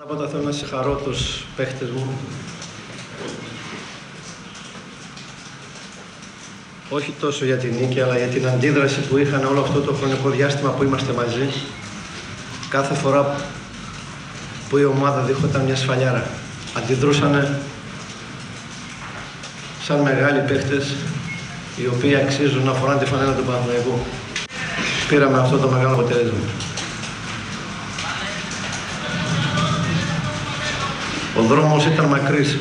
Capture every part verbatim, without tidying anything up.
Πρώτα θέλω να συγχαρώ τους παίχτες μου. Όχι τόσο για την νίκη, αλλά για την αντίδραση που είχαν όλο αυτό το χρονικό διάστημα που είμαστε μαζί. Κάθε φορά που η ομάδα δίχονταν μια σφαλιάρα, αντιδρούσαν σαν μεγάλοι παίχτες, οι οποίοι αξίζουν να φοράνε τη φανέλα του Παναθηναϊκού. Πήραμε αυτό το μεγάλο αποτέλεσμα. Ο δρόμος ήταν μακρύς,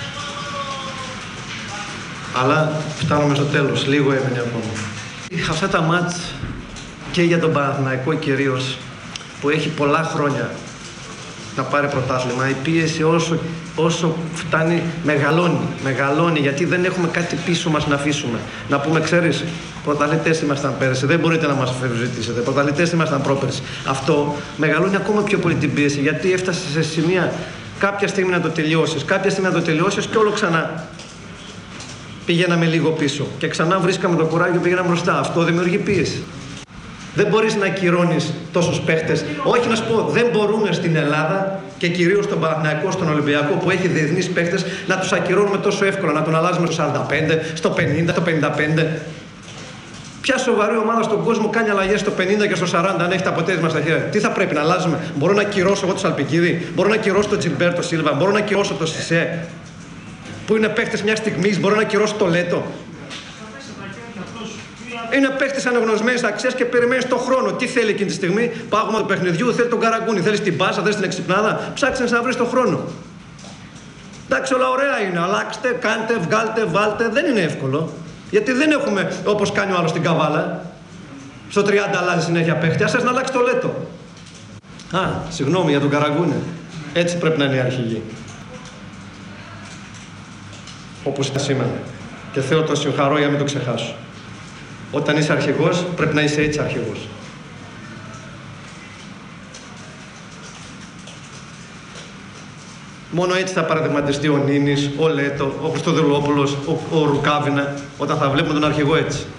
αλλά φτάνουμε στο τέλος, λίγο έμεινε ακόμα. Αυτά τα μάτς και για τον Παναθηναϊκό κυρίως, που έχει πολλά χρόνια να πάρει πρωτάθλημα, η πίεση όσο, όσο φτάνει μεγαλώνει, μεγαλώνει, γιατί δεν έχουμε κάτι πίσω μας να αφήσουμε. Να πούμε, ξέρεις, πρωταθλητές ήμασταν πέρυσι, δεν μπορείτε να μας αφιερωτήσετε, πρωταθλητές ήμασταν πρόπερσι. Αυτό μεγαλώνει ακόμα πιο πολύ την πίεση, γιατί έφτασε σε σημεία κάποια στιγμή να το τελειώσεις, κάποια στιγμή να το τελειώσεις και όλο ξανά πηγαίναμε λίγο πίσω και ξανά βρίσκαμε το κουράγιο και πήγαμε μπροστά. Αυτό δημιουργεί πίεση. Δεν μπορείς να ακυρώνεις τόσους παίχτες. Όχι, να σου πω, δεν μπορούμε στην Ελλάδα και κυρίως στον Παναθηναϊκό, στον Ολυμπιακό που έχει διεθνείς παίχτες να τους ακυρώνουμε τόσο εύκολα, να τον αλλάζουμε στο σαράντα πέντε, στο πενήντα, στο πενήντα πέντε. Ποια σοβαρή ομάδα στον κόσμο κάνει αλλαγές στο πενήντα και στο σαράντα αν έχει τα αποτέλεσμα στα χέρια? Τι θα πρέπει να αλλάζουμε? Μπορώ να ακυρώσω εγώ τον Σαλπικίδη, μπορώ να ακυρώσω τον Τζιλμπέρτο Σίλβα, μπορώ να ακυρώσω τον Σισέ, που είναι παίχτες μια στιγμή, μπορώ να ακυρώσω το Λέτο. Είναι παίχτης αναγνωσμένης αξίας και περιμένει τον χρόνο. Τι θέλει εκείνη τη στιγμή? Πάγωμα του παιχνιδιού, θέλει τον Καραγκούνι, θέλει την πάσα, θέλει την εξυπνάδα. Ψάξτε να βρει τον χρόνο. Εντάξει, όλα ωραία είναι. Αλλάξτε, κάντε, βγάλτε, βάλτε. Δεν είναι εύκολο. Γιατί δεν έχουμε όπως κάνει ο άλλος στην Καβάλα. Στο τριάντα αλλάζει συνέχεια παίχτη. Ας θες να αλλάξει το Λέτο. Α, συγγνώμη για τον Καραγκούνι. Έτσι πρέπει να είναι η αρχηγή. Όπως ήταν σήμερα. Και θέλω το συγχαρώ για να μην το ξεχάσω. Όταν είσαι αρχηγός, πρέπει να είσαι έτσι αρχηγός. Μόνο έτσι θα παραδειγματιστεί ο Νίνης, ο Λέτο, ο Χριστοδουλόπουλος, ο, ο Ρουκάβινα, όταν θα βλέπουμε τον αρχηγό έτσι.